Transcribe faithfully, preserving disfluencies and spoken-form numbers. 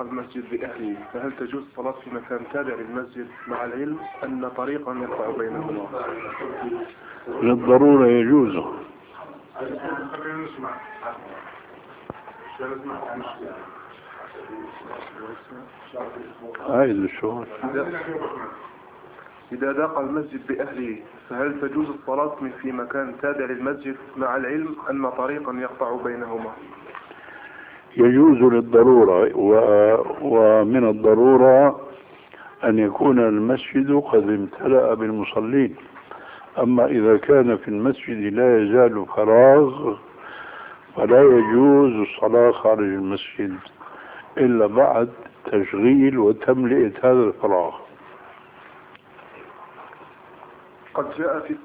المسجد بأهله فهل تجوز الصلاة في مكان تابع للمسجد مع العلم أن طريقا يقطع بينهما؟ للضرورة يجوز. عايز الشغل. إذا ضاق المسجد بأهله فهل تجوز الصلاة في مكان تابع للمسجد مع العلم أن طريقا يقطع بينهما؟ يجوز للضرورة، ومن الضرورة أن يكون المسجد قد امتلأ بالمصلين. أما إذا كان في المسجد لا يزال فراغ فلا يجوز الصلاة خارج المسجد إلا بعد تشغيل وتملئة هذا الفراغ. قد جاء في